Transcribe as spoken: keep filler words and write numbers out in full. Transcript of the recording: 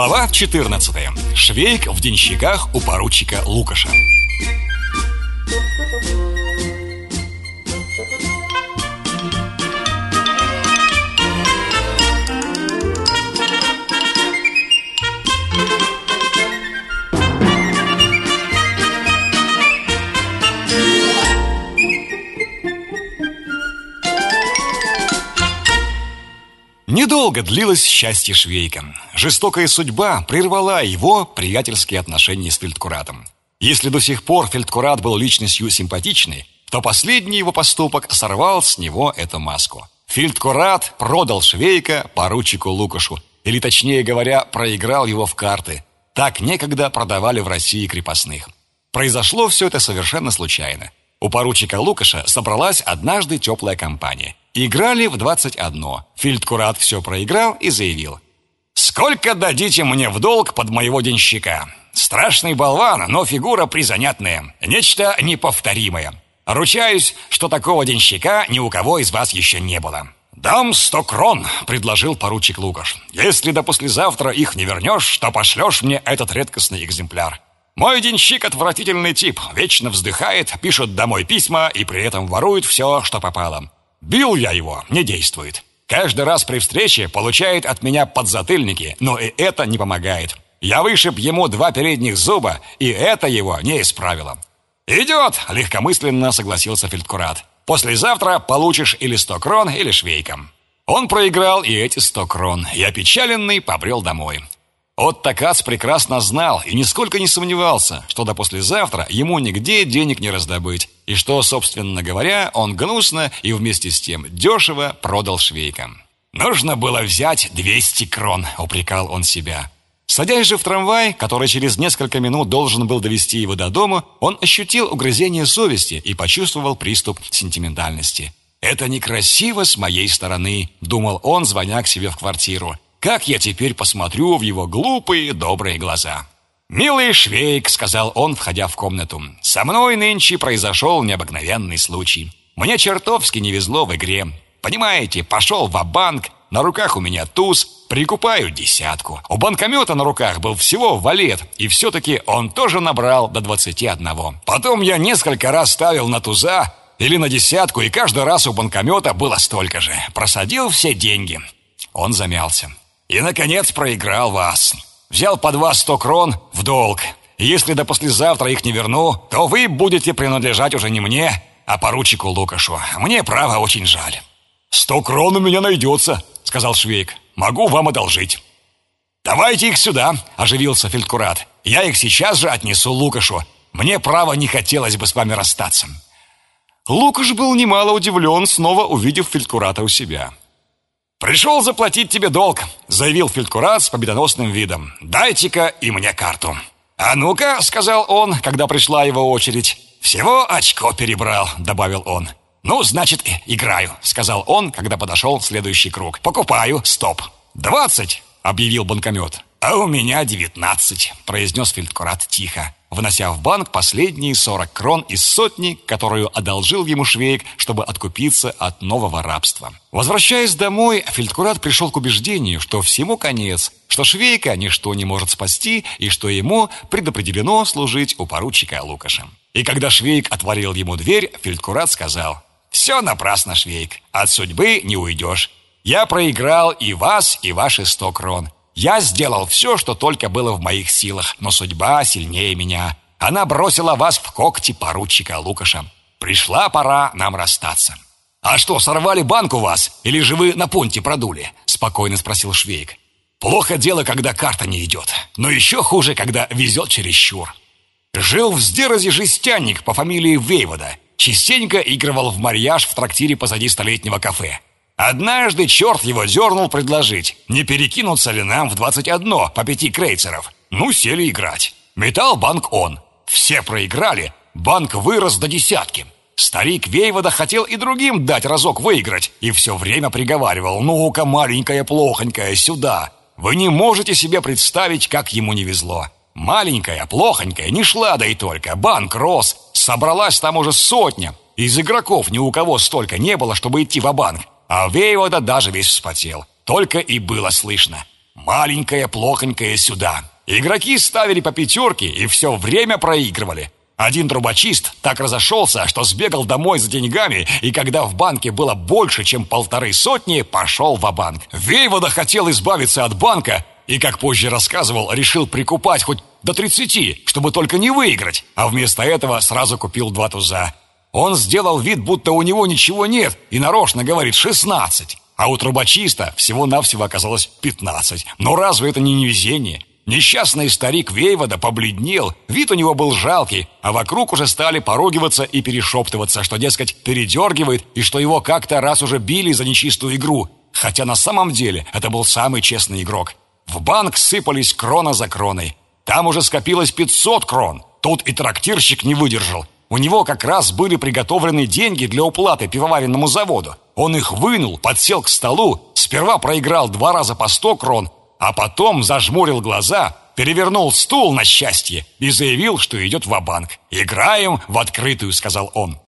Глава четырнадцатая. Швейк в денщиках у поручика Лукаша. Недолго длилось счастье Швейка. Жестокая судьба прервала его приятельские отношения с фельдкуратом. Если до сих пор фельдкурат был личностью симпатичной, то последний его поступок сорвал с него эту маску. Фельдкурат продал Швейка поручику Лукашу, или, точнее говоря, проиграл его в карты. Так некогда продавали в России крепостных. Произошло все это совершенно случайно. У поручика Лукаша собралась однажды теплая компания. Играли в двадцать одно. Фельдкурат все проиграл и заявил: «Сколько дадите мне в долг под моего денщика? Страшный болван, но фигура призанятная, нечто неповторимое. Ручаюсь, что такого денщика ни у кого из вас еще не было». «Дам сто крон», — предложил поручик Лукаш. «Если до послезавтра их не вернешь, то пошлешь мне этот редкостный экземпляр. Мой денщик отвратительный тип, вечно вздыхает, пишет домой письма и при этом ворует все, что попало. Бил я его, не действует. Каждый раз при встрече получает от меня подзатыльники, но и это не помогает. Я вышиб ему два передних зуба, и это его не исправило». «Идет», — легкомысленно согласился фельдкурат. «Послезавтра получишь или сто крон, или швейком». Он проиграл и эти сто крон, и опечаленный побрел домой. Отто Кац прекрасно знал и нисколько не сомневался, что до послезавтра ему нигде денег не раздобыть, и что, собственно говоря, он гнусно и вместе с тем дешево продал Швейка. «Нужно было взять двести крон», — упрекал он себя. Садясь же в трамвай, который через несколько минут должен был довести его до дома, он ощутил угрызение совести и почувствовал приступ сентиментальности. «Это некрасиво с моей стороны», — думал он, звоня к себе в квартиру. «Как я теперь посмотрю в его глупые добрые глаза?» «Милый Швейк», — сказал он, входя в комнату, — «со мной нынче произошел необыкновенный случай. Мне чертовски не везло в игре. Понимаете, пошел ва-банк, на руках у меня туз, прикупаю десятку. У банкомета на руках был всего валет, и все-таки он тоже набрал до двадцати одного. Потом я несколько раз ставил на туза или на десятку, и каждый раз у банкомета было столько же. Просадил все деньги». Он замялся. «И, наконец, проиграл вас. Взял по два сто крон в долг. Если до послезавтра их не верну, то вы будете принадлежать уже не мне, а поручику Лукашу. Мне, право, очень жаль». «Сто крон у меня найдется», — сказал Швейк. «Могу вам одолжить». «Давайте их сюда», — оживился фельдкурат. «Я их сейчас же отнесу Лукашу. Мне, право, не хотелось бы с вами расстаться». Лукаш был немало удивлен, снова увидев фельдкурата у себя. «Пришел заплатить тебе долг», — заявил фельдкурат с победоносным видом. «Дайте-ка и мне карту». «А ну-ка», — сказал он, когда пришла его очередь. «Всего очко перебрал», — добавил он. «Ну, значит, играю», — сказал он, когда подошел следующий круг. «Покупаю, стоп». «Двадцать», — объявил банкомет. «А у меня девятнадцать», — произнес фельдкурат тихо, внося в банк последние сорок крон из сотни, которую одолжил ему Швейк, чтобы откупиться от нового рабства. Возвращаясь домой, фельдкурат пришел к убеждению, что всему конец, что Швейка ничто не может спасти и что ему предопределено служить у поручика Лукаша. И когда Швейк отворил ему дверь, фельдкурат сказал: «Все напрасно, Швейк, от судьбы не уйдешь. Я проиграл и вас, и ваши сто крон. Я сделал все, что только было в моих силах, но судьба сильнее меня. Она бросила вас в когти поручика Лукаша. Пришла пора нам расстаться». «А что, сорвали банк у вас? Или же вы на понте продули?» — спокойно спросил Швейк. «Плохо дело, когда карта не идет, но еще хуже, когда везет чересчур. Жил в Сдерозе жестянник по фамилии Вейвода. Частенько игрывал в марьяж в трактире позади столетнего кафе. Однажды черт его дернул предложить, не перекинуться ли нам в двадцать одно по пяти крейцеров. Ну, сели играть. Метал банк он. Все проиграли, банк вырос до десятки. Старик Вейвода хотел и другим дать разок выиграть, и все время приговаривал: «Ну-ка, маленькая плохонькая, сюда». Вы не можете себе представить, как ему не везло. Маленькая плохонькая не шла, да и только. Банк рос, собралась там уже сотня. Из игроков ни у кого столько не было, чтобы идти ва-банк. А Вейвода даже весь вспотел. Только и было слышно: Маленькая, плохонькая сюда. Игроки ставили по пятерке и все время проигрывали. Один трубочист так разошелся, что сбегал домой за деньгами, и когда в банке было больше, чем полторы сотни, пошел ва-банк. Вейвода хотел избавиться от банка и, как позже рассказывал, решил прикупать хоть до тридцати, чтобы только не выиграть, а вместо этого сразу купил два туза. Он сделал вид, будто у него ничего нет, и нарочно говорит шестнадцать, а у трубочиста всего-навсего оказалось пятнадцать. Но разве это не невезение? Несчастный старик Вейвода побледнел, вид у него был жалкий, а вокруг уже стали поругиваться и перешептываться, что, дескать, передергивает и что его как-то раз уже били за нечистую игру, хотя на самом деле это был самый честный игрок. В банк сыпались крона за кроной. Там уже скопилось пятьсот крон. Тут и трактирщик не выдержал. У него как раз были приготовлены деньги для уплаты пивоваренному заводу. Он их вынул, подсел к столу, сперва проиграл два раза по сто крон, а потом зажмурил глаза, перевернул стул на счастье и заявил, что идет ва-банк. «Играем в открытую», — сказал он.